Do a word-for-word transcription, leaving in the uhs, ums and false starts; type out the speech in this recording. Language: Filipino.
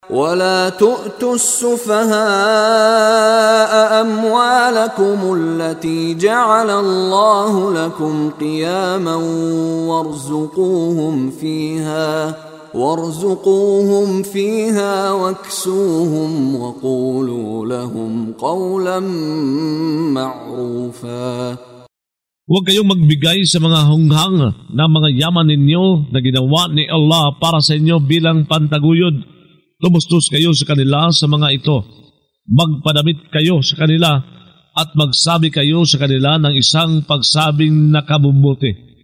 ولا تؤتوا السفهاء أموالكم التي جعل الله لكم قياما وارزقوهم فيها وارزقوهم فيها واكسوهم وقولوا لهم قولا معروفا. Huwag kayong magbigay sa mga hunghang na mga yaman ninyo na ginawa ni Allah para sa inyo bilang pantaguyod. Tumustos kayo sa kanila sa mga ito. Magpadamit kayo sa kanila at magsabi kayo sa kanila ng isang pagsabing nakabubuti.